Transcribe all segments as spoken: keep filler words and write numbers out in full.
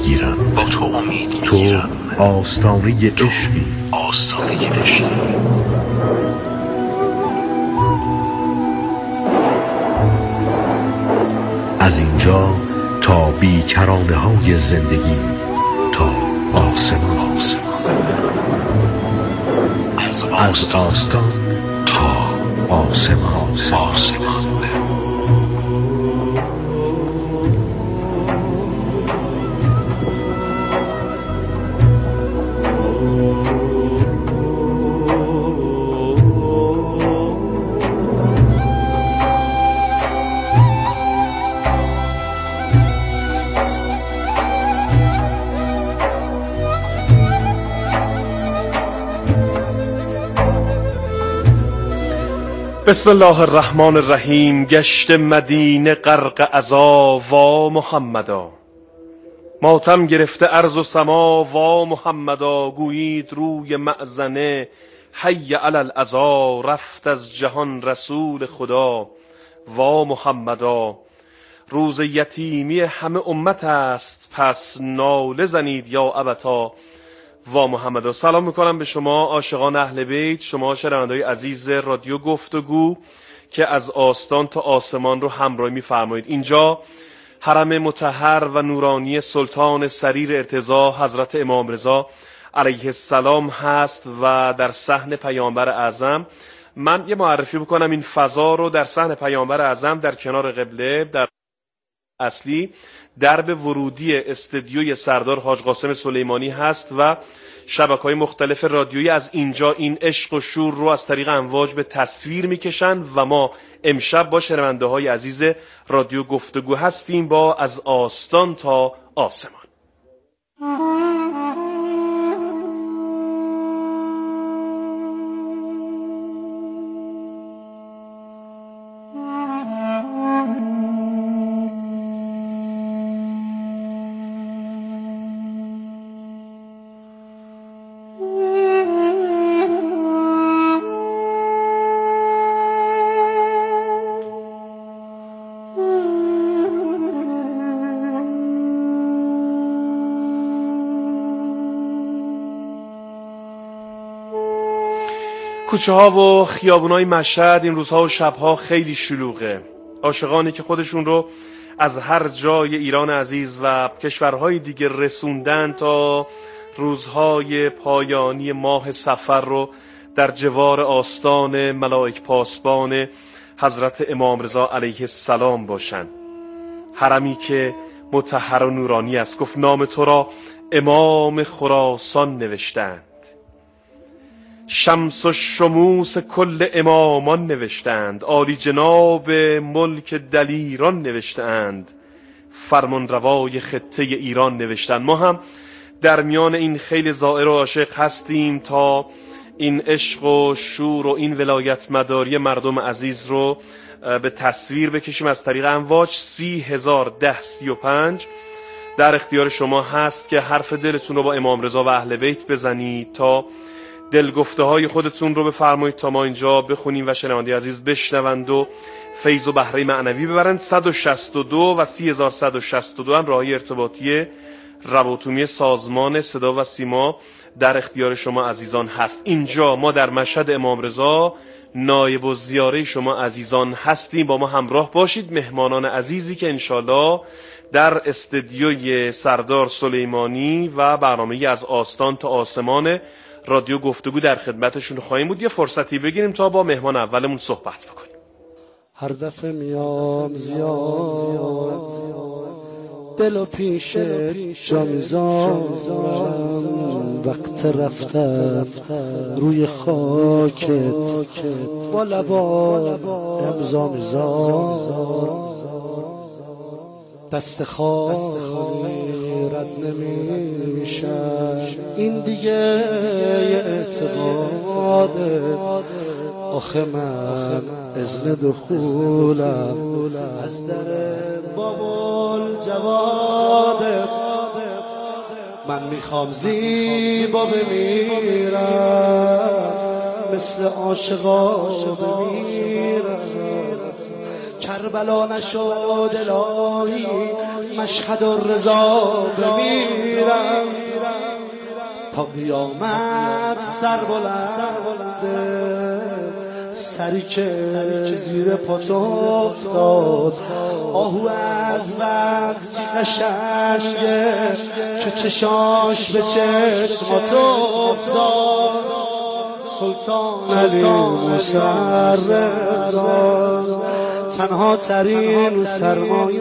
میگیرم، با تو امید تو میگیرم، آستانه عشقی، آستانه عشقی. از اینجا تا بیکرانه های زندگی، تا آسمان، از آستان تا آسمان, آسمان. بسم الله الرحمن الرحیم. گشت مدینه غرق عزا وا محمدا، ماتم گرفته ارض و سما وا محمدا. گویید روی مأذنه حی علی العزا، رفت از جهان رسول خدا وا محمدا. روز یتیمی همه امت است، پس ناله زنید یا ابتا وا محمدا. سلام میکنم به شما عاشقان اهل بیت، شما شنونده‌های عزیز رادیو گفتگو که از آستان تا آسمان رو همراهی میفرمایید. اینجا حرم مطهر و نورانی سلطان سریر ارتضا حضرت امام رضا علیه السلام هست و در صحن پیامبر اعظم. من یه معرفی بکنم این فضا رو. در صحن پیامبر اعظم در کنار قبله، در اصلی درب ورودی استدیوی سردار حاج قاسم سلیمانی هست و شبکه‌های مختلف رادیویی از اینجا این عشق و شور رو از طریق امواج به تصویر میکشن و ما امشب با شنونده‌های عزیز رادیو گفتگو هستیم با از آستان تا آسمان. کوچه ها و خیابونای مشهد این روزها و شبها خیلی شلوغه. عاشقانی که خودشون رو از هر جای ایران عزیز و کشورهای دیگه رسوندن تا روزهای پایانی ماه صفر رو در جوار آستان ملائک پاسبان حضرت امام رضا علیه السلام باشن. حرمی که مطهر و نورانی است. گفت نام تو را امام خراسان نوشتند، شمس و شموس کل امامان نوشتند، عالی جناب ملک دلیران نوشتند، فرمان روای خطه ایران نوشتند. ما هم در میان این خیلی زائر و عاشق هستیم تا این عشق و شور و این ولایت مداری مردم عزیز رو به تصویر بکشیم از طریق امواج. سی هزار ده سی و پنج در اختیار شما هست که حرف دلتون رو با امام رضا و اهل بیت بزنید، تا دلگفته های خودتون رو بفرمایید تا ما اینجا بخونیم و شنونده عزیز بشنوند و فیض و بهره معنوی ببرند. صد و شصت و دو و سی هزار صد و شصت و دو هم راهی ارتباطی روابط سازمان صدا و سیما در اختیار شما عزیزان هست. اینجا ما در مشهد امام رضا نایب الزیاره شما عزیزان هستیم. با ما همراه باشید. مهمانان عزیزی که انشالله در استدیوی سردار سلیمانی و برنامه از آستان تا آسمان رادیو گفتگو در خدمتشون خواهیم بود. یه فرصتی بگیریم تا با مهمان اولمون صحبت بکنیم. هر دفعه میام زیاد دل و پیش جا میذارم، وقت رفتن روی خاکت با لبات امضا میذارم، دست خالی رد نمیشه این دیگه یه اعتقاده. آخه من اذن دخولم از در بابل جواده، من میخوام زیبا بمیرم مثل عاشقا بمیرم. کربلا نشد الهی مشهد الرضا بمیرم. تا قیامت سر بلنده، سری که زیر پات افتاد آهو از وقتی قشنگه که چشاش به چشمات افتاد. سلطان علی مسرر تنها ترین سرمایه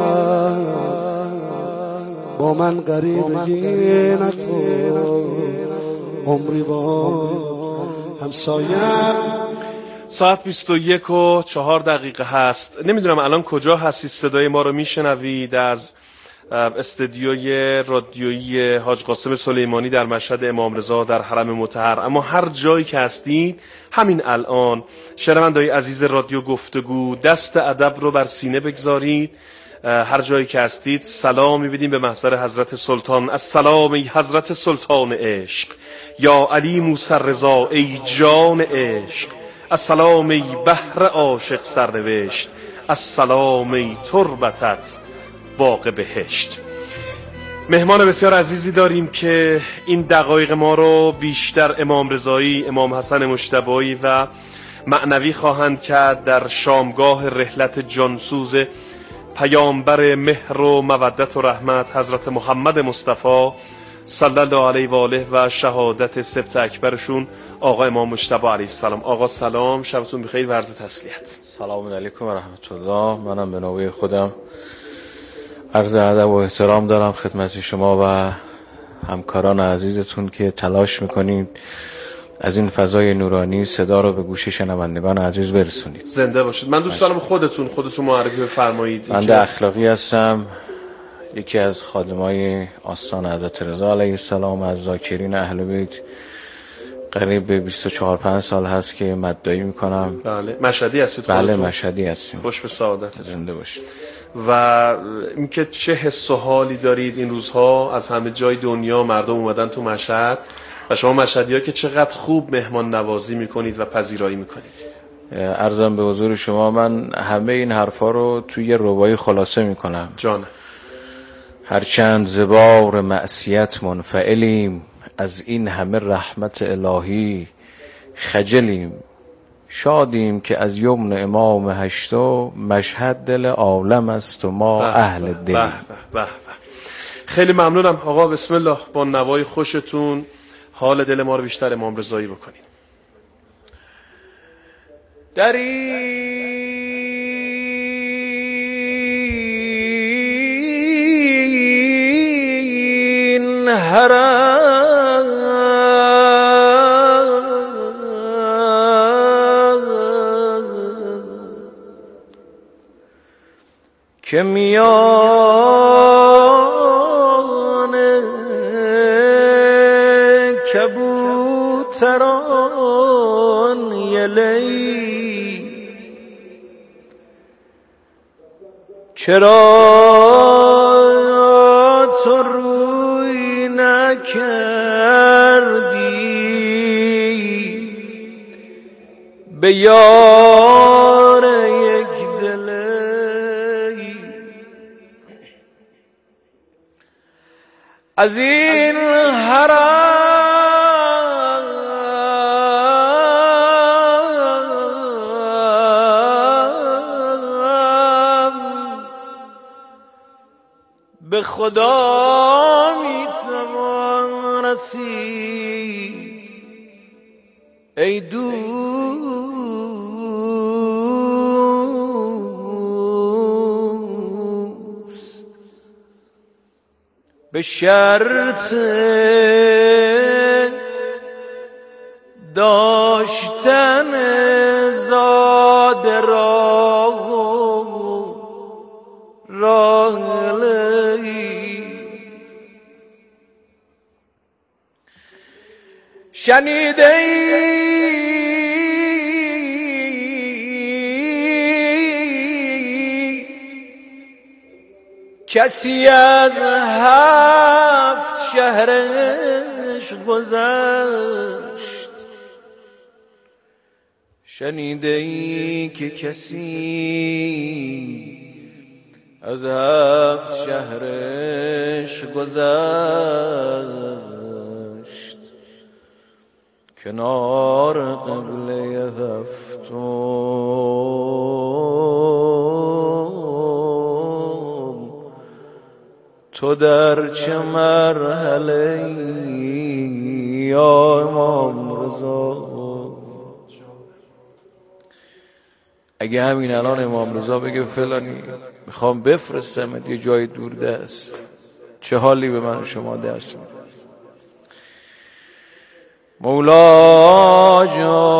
با من غریبگی نکن، عمری با همسایم. ساعت بیست و یک و چهار دقیقه هست. نمیدونم الان کجا هستید، صدای ما رو میشنوید از استدیوی رادیویی حاج قاسم سلیمانی در مشهد امام رضا در حرم مطهر، اما هر جایی که هستید همین الان شنونده‌های عزیز رادیو گفتگو دست ادب رو بر سینه بگذارید. هر جایی که هستید سلامی بدیم به محضر حضرت سلطان. السلام ای حضرت سلطان عشق، یا علی موسی رضا ای جان عشق، السلام ای بحر عاشق سرنوشت، السلام ای تربتت باغ بهشت. مهمان بسیار عزیزی داریم که این دقایق ما رو بیشتر امام رضایی، امام حسن مجتبی و معنوی خواهند کرد در شامگاه رحلت جانسوز پیامبر مهر و مودت و رحمت حضرت محمد مصطفی صلی الله علیه و آله و شهادت سبت اکبرشون آقا امام مجتبی علیه السلام. آقا سلام، شبتون بخیر و عرض تسلیت. سلام علیکم و رحمت الله. منم به نوبه خودم عرض ادب و احترام دارم خدمت شما و همکاران عزیزتون که تلاش میکنید از این فضای نورانی صدا رو به گوش شنوندگان عزیز برسونید. زنده باشید. من دوست دارم خودتون خودتون معرفی بفرمایید. بنده اخلاقی هستم، یکی از خادمای آستان حضرت رضا علیه السلام، از ذاکرین اهل بیت. قریب به بیست و چهار پنج سال هست که مدعی میکنم. بله. مشهدی هستید بله خودتون؟ مشهدی هستیم. خوش به سعادت. زنده باشید. و اینکه چه حس و حالی دارید این روزها؟ از همه جای دنیا مردم اومدن تو مشهد و شما مشهدی‌ها که چقدر خوب مهمان نوازی میکنید و پذیرایی میکنید. عرضم به حضور شما من همه این حرفا رو توی ربایی خلاصه میکنم. جان. هرچند زبار معصیت منفعلیم، از این همه رحمت الهی خجلیم. شادیم که از یمن امام هشتم، مشهد دل عالم است و ما اهل دل. به به به. خیلی ممنونم آقا. بسم الله، با نوای خوشتون حال دل ما رو بیشتر امام رضایی بکنید. در این حرم که میان کبوتران یلی، چرا تو روی نکردی به یار یک دلی؟ از این حرم به خدا میتوان رسید ای دوست، به شرط داشتن زاد را راهلی. شنیده ای کسی از هفت شهرش گذشت؟ شنیده ای که کسی از هفت شهرش گذشت؟ کنار قبله هفتم تو در چه مرحله یا امام رضا؟ اگه همین الان امام رضا بگه فلانی میخوام بفرستم یه جای دور دست، چه حالی به من شما دست میده؟ مولا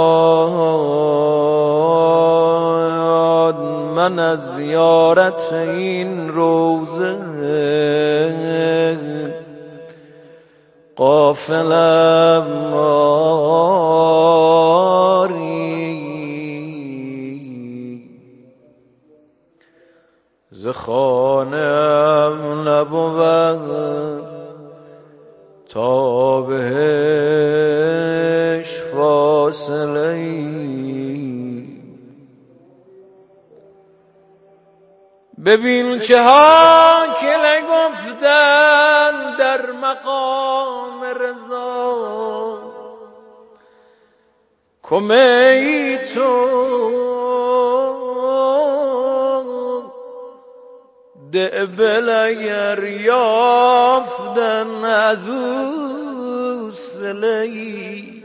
جان من از زیارت این روزه غافلم آری، ز خانه‌ام نبود تا بهش فاصله ای. ببین چه ها که نگفتن در مقام رضا، کمی تو دعبل اگر یافتن از او سلهی،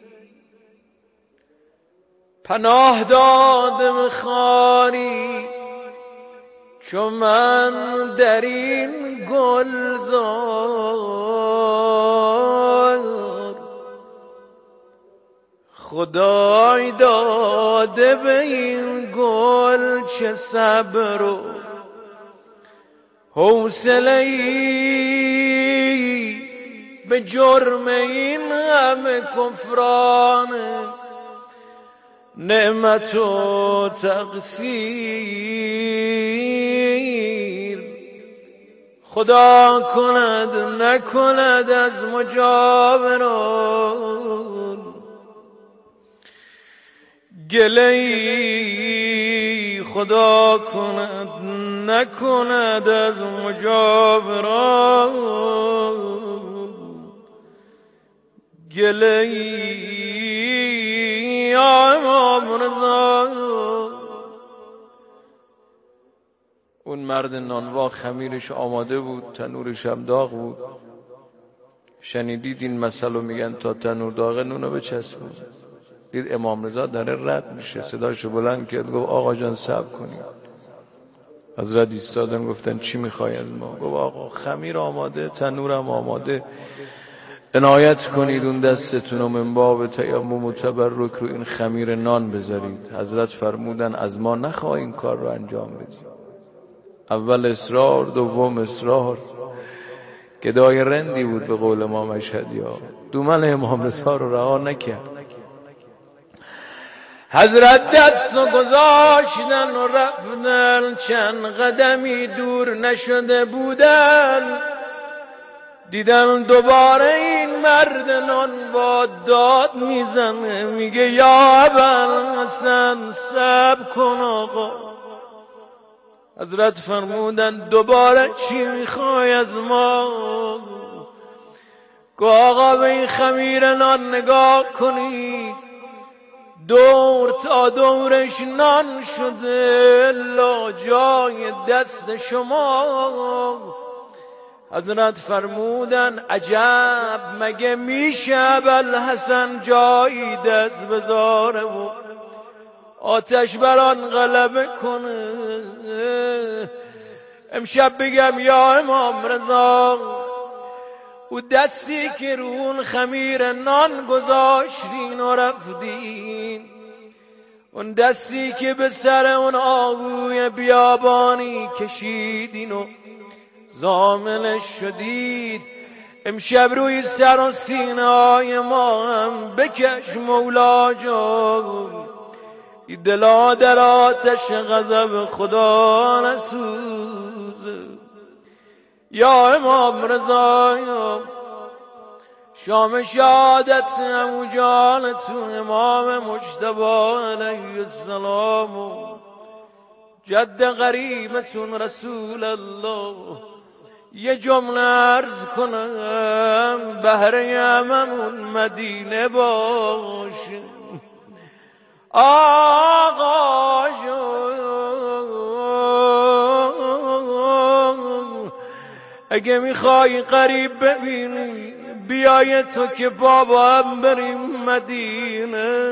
پناه دادم خاری چون من در این گلزار، خدای داده به این گل چه صبر و حوصله‌ای، به جرم این همه کفران نعمت و تقصیر، خدا کند نکند از مجاوران گله‌ای، خدا کند نکند از مجاوران گله‌ای. یا امام رضا، اون مرد نانوا خمیرش آماده بود، تنورش هم داغ بود. شنیدید این مسئله میگن تا تنور داغه نونو بچسبون. دید امام رضا داره رد میشه، صداشو بلند کرد گفت آقا جان صبر کنید. حضرت ایستادن گفتن چی میخوای از ما؟ گفت آقا خمیر آماده، تنورم آماده، عنایت کنید اون دستتون رو من باب تیمم و تبرک رو این خمیر نان بذارید. حضرت فرمودن از ما نخواه این کار رو انجام بدید. اول اصرار، دوم اصرار. گدای رندی بود به قول ما مشهدی ها، دومن امام رضا رو رها نکرد. حضرت دست و گذاشتن و رفتن، چند قدمی دور نشده بودن، دیدن دوباره این مرد نانوا داد میزنه، میگه یا ابوالحسن صبر کن آقا. حضرت فرمودن دوباره چی میخوای از ما؟ گو آقا به این خمیر نان نگاه کنید، دور تا دورش نان شده الا جای دست شما. حضرت فرمودن عجب، مگه میشه ابوالحسن جایی دست بذاره و آتش بران غلبه کنه؟ امشب بگم یا امام رضا، او دستی که رو اون خمیر نان گذاشتین و رفتین، اون دستی که به سر اون آهوی بیابانی کشیدین و ضامنش شدید، امشب روی سر و سینه های ما هم بکش مولا جان، این دلا در آتش غضب خدا نسوزه. یا امام رضا، شام شهادت عمو جانتون امام مجتبی علیه السلام و جد قریبتون رسول الله یه جمله عرض کنم بهره هممون مدینه باشه. آقا جون اگه میخوای قریب ببینی بیای تو که بابا هم بریم مدینه.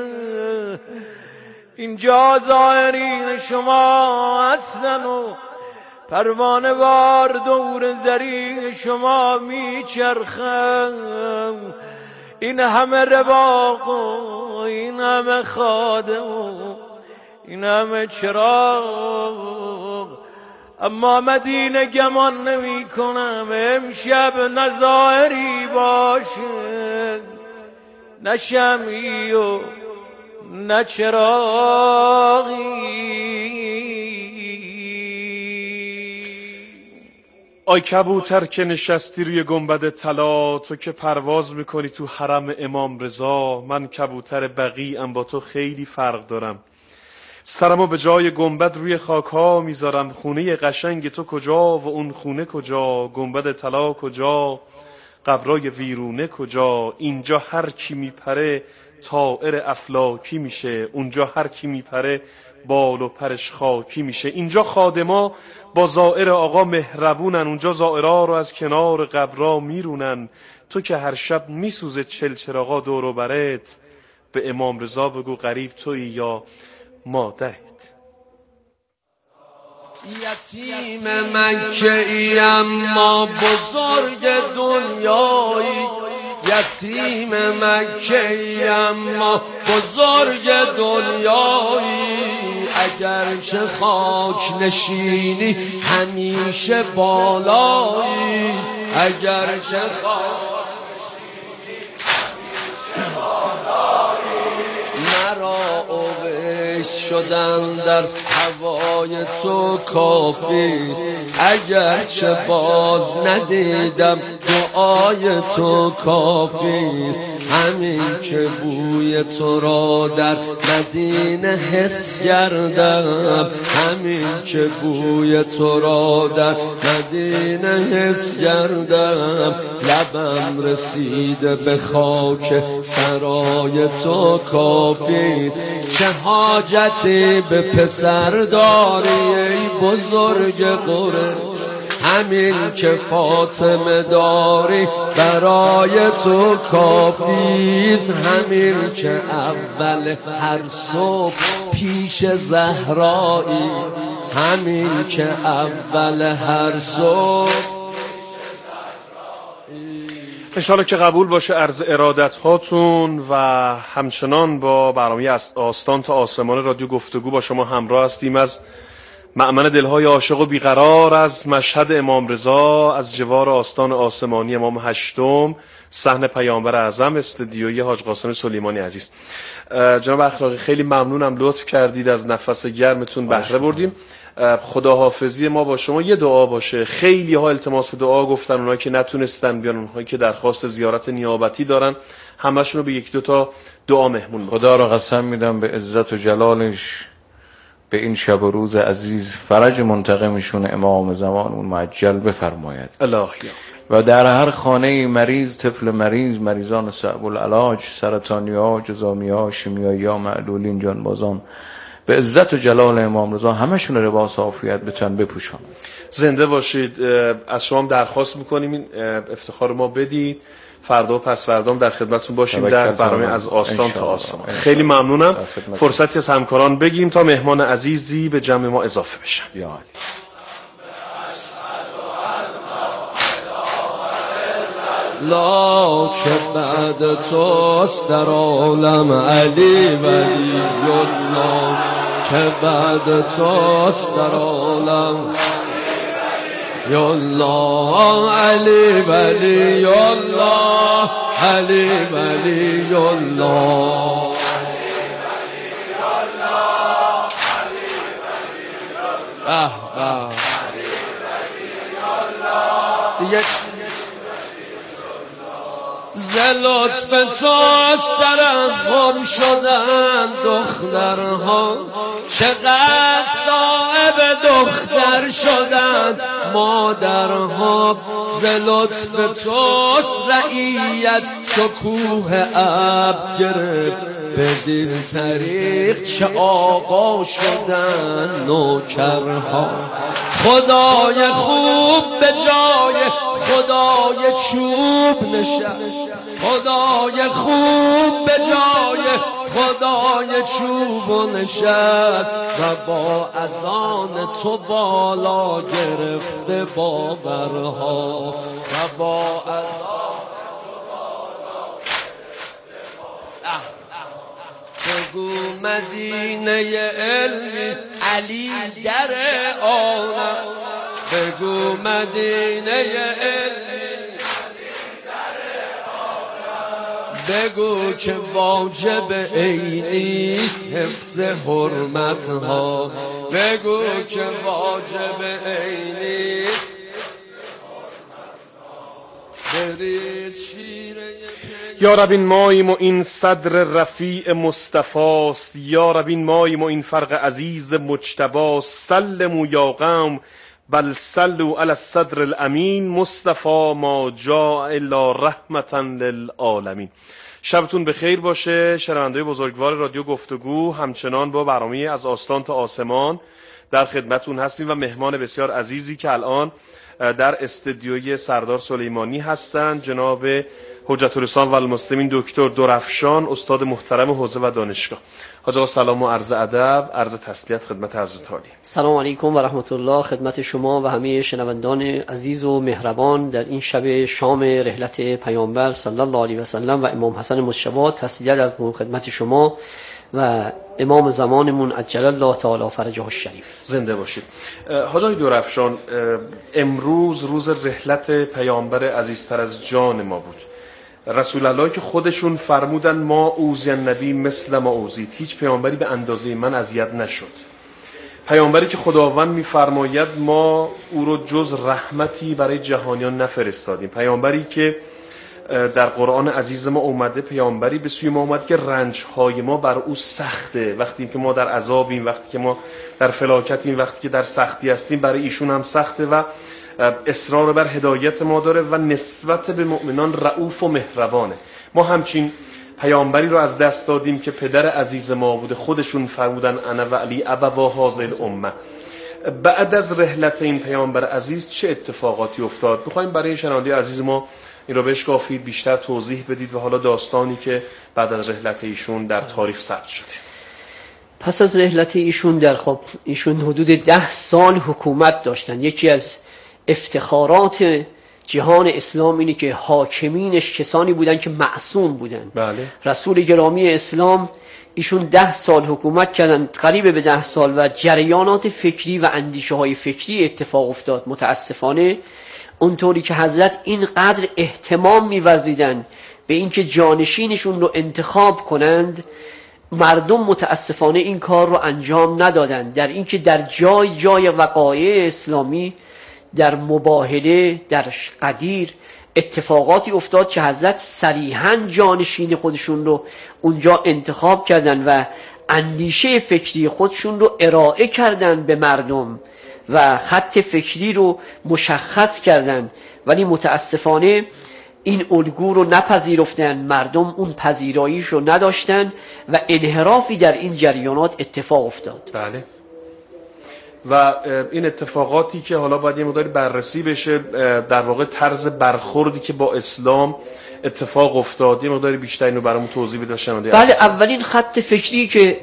اینجا ظاهرین شما هستن و پروانه وار دور زرین شما میچرخم. این همه رواق و این همه خادم و این همه چراغ، اما مدینه گمان نمی کنم امشب نظاهری باشه، نه شمعی و نه چراغی. آی کبوتر که نشستی روی گنبد طلا، تو که پرواز میکنی تو حرم امام رضا، من کبوتر بقیعم با تو خیلی فرق دارم. سرمو به جای گنبد روی خاک ها میذارم. خونه قشنگ تو کجا و اون خونه کجا؟ گنبد طلا کجا؟ قبرای ویرونه کجا؟ اینجا هر کی میپره طائر افلاکی میشه، اونجا هر کی میپره بال و پرش خاکی میشه. اینجا خادما با زائر آقا مهربونن، اونجا زائرها رو از کنار قبرا میرونن. تو که هر شب میسوزه چل چراغا دور و برت، به امام رضا بگو غریب تویی یا مادرت. یتیم مکه ای اما بزرگ دنیایی، یتیم مکه ای اما بزرگ دنیایی. اگرچه خاک نشینی همیشه بالایی، اگرچه خاک نشینی همیشه بالایی. مرا اویس شدن در هوای تو کافیست، اگرچه باز ندیدم دعای تو کافیست. همین که بوی تو را در مدینه حس کردم، همین که بوی تو را در مدینه حس کردم. لبم رسیده به خاک سرای تو کافیست. چه حاجتی به پسر داری ای بزرگ قره، همین که فاطمه داری برای تو کافیست. همین که اول هر صبح پیش زهرایی، همین که اول هر صبح. انشاءالله که قبول باشه عرض ارادت هاتون و همچنان با برنامه از آستان تا آسمان رادیو گفتگو با شما همراه هستیم. از مأمن دلهای عاشق و بیقرار، از مشهد امام رضا، از جوار آستان آسمانی امام هشتم، صحن پیامبر اعظم، استدیوی حاج قاسم سلیمانی عزیز. جناب اخلاقی خیلی ممنونم، لطف کردید، از نفس گرمتون بهره بردیم. خداحافظی ما با شما یه دعا باشه. خیلی ها التماس دعا گفتن، اونایی که نتونستن بیان، اونایی که درخواست زیارت نیابتی دارن، همشون رو به یک دو تا دعا مهمون. خدا را قسم میدم به عزت و جلالش به این شب و روز عزیز فرج منتقمشون امام زمانمون معجل بفرماید. الله. و در هر خانه مریض، طفل مریض، مریضان صعب العلاج، سرطانی‌ها، جذامی‌ها، شیمیایی‌ها، معلولین، جانبازان، به عزت و جلال امام رضا همشون لباس عافیت بتن بپوشن. زنده باشید. از شما درخواست میکنیم این افتخار ما بدید. فردا و پس فردام در خدمتتون باشیم در برنامه از آستان تا آسمان. خیلی ممنونم. فرصتی از همکاران بگیم تا مهمان عزیزی به جمع ما اضافه بشن. یا علی. لا که بعد توست در عالم علی ولی الله، که بعد توست در عالم یا الله. علی ولی الله، علی ولی الله، اه اه دیگه ز لطف توست ترحم شدن دخترها، چقدر صاحب دختر شدن مادرها. ز لطف توست رعیت شکوه ابر گرفت، به دل طریق چه آقا شدن نوکرها. خدای خوب به جای خدای چوب نشست، خدای خوب به جای خدای چوب نشست و با اذان تو بالا گرفته باورها، و با اذان بگو مدینه علمی علی در آن است، بگو مدینه علمی بگو که واجب عینیست حفظ حرمتها، بگو که واجب عینیست بریز شیره. یا رب این ماییم و این صدر رفیع مصطفاست، یا رب این ماییم و این فرق عزیز مجتباست. سلموا یا قوم بل صلوا علی الصدر الامین، مصطفی ما جاء الا رحمتا للعالمین. شبتون بخیر باشه شنونده‌های بزرگوار رادیو گفتگو. همچنان با برنامه از آستان تا آسمان در خدمتون هستیم و مهمان بسیار عزیزی که الان در استدیوی سردار سلیمانی هستند، جناب حجت الاسلام و المسلمین دکتر درفشان، استاد محترم حوزه و دانشگاه. حاج آقا سلام و عرض ادب، عرض تسلیت خدمت حضرت عالی. سلام علیکم و رحمت الله خدمت شما و همه شنوندان عزیز و مهربان در این شب شام رحلت پیامبر صلی الله علیه و سلم و امام حسن مجتبی. تسلیت از خدمت شما و امام زمانمون عجل الله تعالی فرجه الشریف. زنده باشید. حاج آقای درفشان، امروز روز رحلت پیامبر عزیزتر از جان ما بود. رسول الله که خودشون فرمودن ما اوذی النبی مثل ما اوذیت، هیچ پیامبری به اندازه من اذیت نشد. پیامبری که خداوند میفرماید ما او رو جز رحمتی برای جهانیان نفرستادیم. پیامبری که در قرآن عزیز ما اومده، پیامبری به سوی ما اومد که رنجهای ما بر او سخته. وقتی که ما در عذابیم، وقتی که ما در فلاکتیم، وقتی که در سختی هستیم، برای ایشون هم سخته و اصرار بر هدایت ما داره و نسبت به مؤمنان رؤوف و مهربانه. ما همچین پیامبری رو از دست دادیم که پدر عزیز ما بوده، خودشون فرمودن انا و علی ابوا هذه الامه. بعد از رحلت این پیامبر عزیز چه اتفاقاتی افتاد؟ می‌خوایم برای شنونده عزیز ما این رو بشکافید، بیشتر توضیح بدید و حالا داستانی که بعد از رحلت ایشون در تاریخ ثبت شده. پس از رحلت ایشون در خب ایشون حدود ده سال حکومت داشتن. یکی از افتخارات جهان اسلام اینه که حاکمینش کسانی بودن که معصوم بودن. بله. رسول گرامی اسلام ایشون ده سال حکومت کردن، قریب به ده سال، و جریانات فکری و اندیشه های فکری اتفاق افتاد. متاسفانه اونطوری که حضرت اینقدر اهتمام می‌ورزیدن به اینکه جانشینشون رو انتخاب کنند، مردم متاسفانه این کار رو انجام ندادن. در اینکه در جای جای وقایع اسلامی، در مباهله، در قدیر اتفاقاتی افتاد که حضرت صریحاً جانشین خودشون رو اونجا انتخاب کردن و اندیشه فکری خودشون رو ارائه کردن به مردم و خط فکری رو مشخص کردن، ولی متاسفانه این الگو رو نپذیرفتن. مردم اون پذیراییش رو نداشتن و انحرافی در این جریانات اتفاق افتاد. بله. و این اتفاقاتی که حالا باید یه مقداری بررسی بشه، در واقع طرز برخوردی که با اسلام اتفاق افتاد، یه مقداری بیشتر اینو برامون توضیح بده شنونده. بله، اولین خط فکری که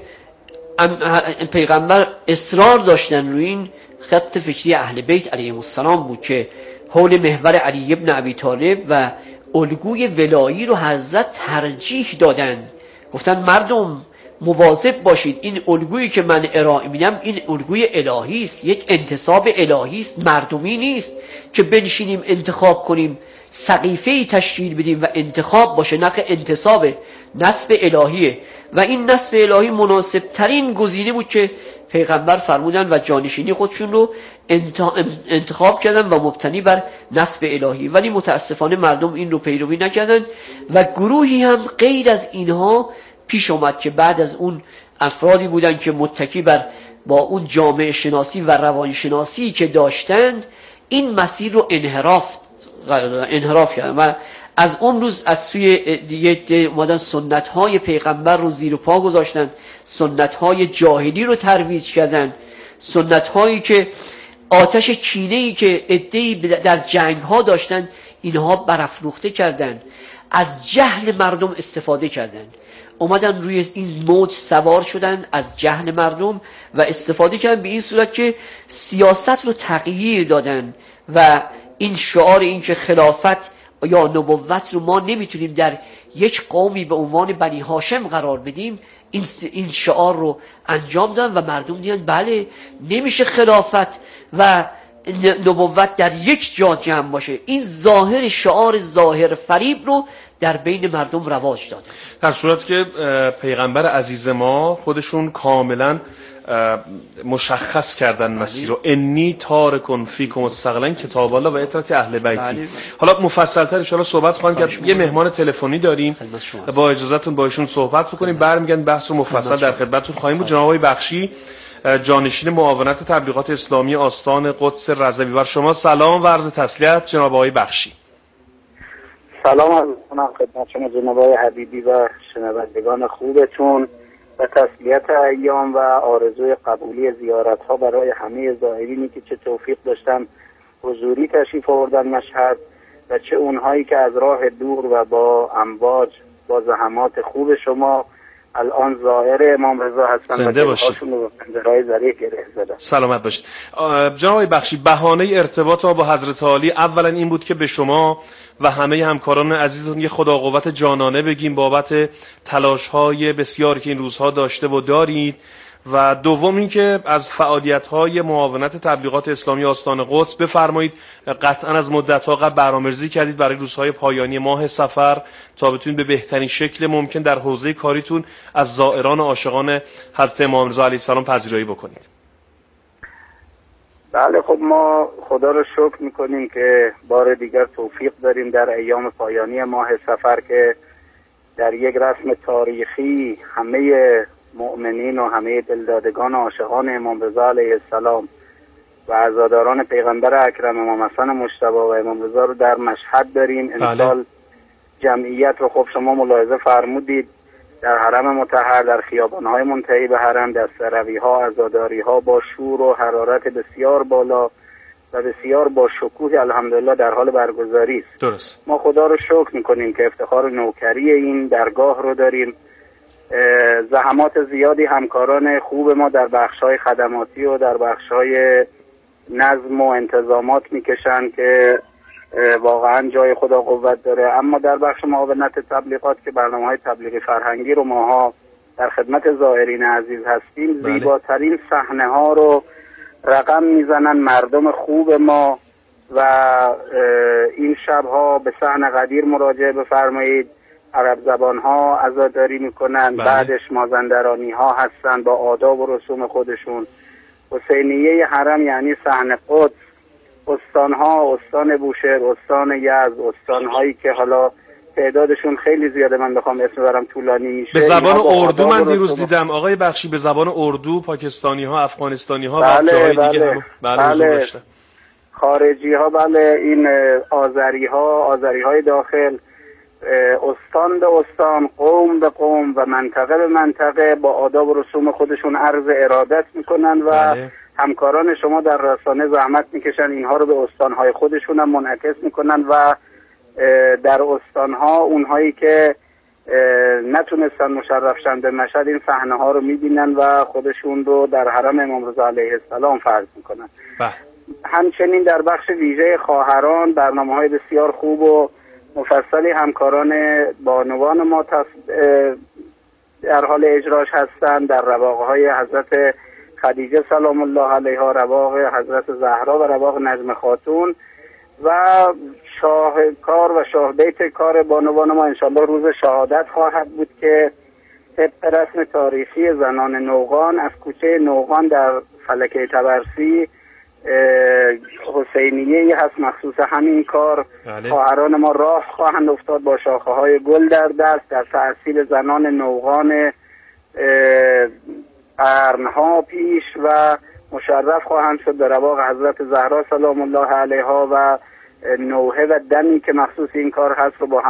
پیغمبر اصرار داشتن روی این خط فکری اهل بیت علیهم السلام بود که حول محور علی ابن ابی طالب و الگوی ولایی رو حضرت ترجیح دادن. گفتن مردم مواظب باشید، این الگویی که من ارائه میدم این الگوی الهی است، یک انتصاب الهی است، مردمی نیست که بنشینیم انتخاب کنیم، سقیفه‌ای تشکیل بدیم و انتخاب باشه. نه، انتصاب نصب الهیه و این نصب الهی مناسب ترین گزینه بود که پیغمبر فرمودن و جانشینی خودشون رو انتخاب کردن و مبتنی بر نصب الهی، ولی متاسفانه مردم این رو پیروی نکردن و گروهی هم غیر از اینها پیش اومد که بعد از اون افرادی بودن که متکی بر با اون جامعه شناسی و روانشناسی که داشتند این مسیر رو انحراف انحراف کردن و از اون روز از سوی دیگه اومدن سنت های پیغمبر رو زیر پا گذاشتن، سنت های جاهلی رو ترویج کردن، سنت هایی که آتش کینه‌ای که عده‌ای در جنگ ها داشتن اینها برافروخته کردن، از جهل مردم استفاده کردن، اومدن روی این موج سوار شدن از جهل مردم و استفاده کردن به این صورت که سیاست رو تغییر دادن و این شعار این که خلافت یا نبوت رو ما نمیتونیم در یک قومی به عنوان بنی هاشم قرار بدیم، این این شعار رو انجام دادن و مردم دیدن بله نمیشه خلافت و نبوت در یک جا جمع باشه. این ظاهر شعار ظاهر فریب رو در بین مردم رواج دادن، در صورت که پیغمبر عزیز ما خودشون کاملا مشخص کردن مسیر رو، انی تارکن فیکم ثقلن کتاب الله و اطرت اهل بیتی. حالا مفصل تر ان شاء الله صحبت خواهیم کرد. یه مهمان تلفنی داریم، با اجازهتون با ایشون صحبت بکنیم، برمیگردیم بحث رو مفصل در خدمتتون خواهیم بود. جناب آقای بخشی، جانشین معاونت تبلیغات اسلامی آستان قدس رضوی، بر شما سلام و عرض تسلیت. جناب آقای بخشی سلام عرض می‌کنم خدمت شما جناب آقای حبیبی و شنوندگان خوبتون و تسلیت ایام و آرزوی قبولی زیارت‌ها برای همه زائرینی که چه توفیق داشتن حضوری تشریف آوردن مشهد و چه اونهایی که از راه دور و با امواج با زحمات خوب شما الان ظاهر امام رضا هستن زنده باشید. پنجرهای ذریع گره زدن. سلامت باشید. جناب آقای بخشی، بهانه ارتباط ما با حضرت عالی اولا این بود که به شما و همه همکاران عزیزتون یه خدا قوت جانانه بگیم بابت تلاش‌های بسیاری که این روزها داشته و دارید، و دوم این که از فعالیت‌های معاونت تبلیغات اسلامی آستان قدس بفرمایید. قطعا از مدت‌ها قبل برنامه‌ریزی کردید برای روزهای پایانی ماه صفر تا بتونید به بهترین شکل ممکن در حوزه کاریتون از زائران و عاشقان حضرت امام رضا علیه السلام پذیرایی بکنید. بله، خب ما خدا رو شکر میکنیم که بار دیگر توفیق داریم در ایام پایانی ماه صفر که در یک رسم تاریخی همه مؤمنین و همه دلدادگان و عاشقان امام رضا علیه السلام و عزاداران پیغمبر اکرم امام حسن مجتبی و امام رضا رو در مشهد داریم. امسال جمعیت رو خب شما ملاحظه فرمودید در حرم مطهر، در خیابان‌های منتهی به حرم، دستروی‌ها، عزاداری‌ها با شور و حرارت بسیار بالا و بسیار با شکوه الحمدلله در حال برگزاری است. درست. ما خدا رو شکر می‌کنیم که افتخار نوکری این درگاه رو داریم. زحمات زیادی همکاران خوب ما در بخش‌های خدماتی و در بخش‌های نظم و انتظامات می‌کشن که واقعا جای خدا قوت داره، اما در بخش معاونت تبلیغات که برنامه‌های تبلیغی فرهنگی رو ماها در خدمت زائرین عزیز هستیم، بله. زیباترین صحنه‌ها رو رقم میزنن مردم خوب ما و این شب‌ها به صحن قدیر مراجعه بفرمایید. عرب زبان‌ها عزاداری میکنن، بله. بعدش مازندرانی‌ها هستن با آداب و رسوم خودشون. حسینیه حرم یعنی صحن قدس، استان‌ها، استان بوشهر، استان یزد، استان‌هایی که حالا تعدادشون خیلی زیاده، من بخوام اسم برم طولانی میشه. به زبان اردو من دیروز دیدم آقای بخشی، به زبان اردو پاکستانی‌ها، افغانستانی‌ها و جاهای بله، دیگه هم بله, بله. خارجی‌ها، بله، این آذری‌ها، آذری‌های داخل، استان به استان، قوم به قوم و منطقه به منطقه با آداب و رسوم خودشون عرض ارادت میکنن و بله. همکاران شما در رسانه زحمت میکشن اینها رو به استانهای خودشون هم منعکس میکنن و در استانها اونهایی که نتونستن مشرف شن به مشهد این صحنه ها رو میبینن و خودشون رو در حرم امام رضا علیه السلام فرض میکنن. بله. همچنین در بخش ویژه خواهران برنامه های بسیار خوب و مفصلی همکاران بانوان ما در حال اجراش هستند. در رواقهای حضرت خدیجه سلام الله علیها، رواق حضرت زهرا و رواق نجم خاتون و شاهکار و شاه بیت کار بانوان ما انشالله روز شهادت خواهد بود که طبق رسم تاریخی زنان نوقان از کوچه نوقان در فلکه تبرسی حسینیه هست مخصوص همین کار. بله. خواهران ما راه خواهند افتاد با شاخه های گل در دست در تأثیر زنان نوقان قرنها پیش و مشرف خواهند شد به رواق حضرت زهرا سلام الله علیها و نوحه و دمی که مخصوص این کار هست رو با هم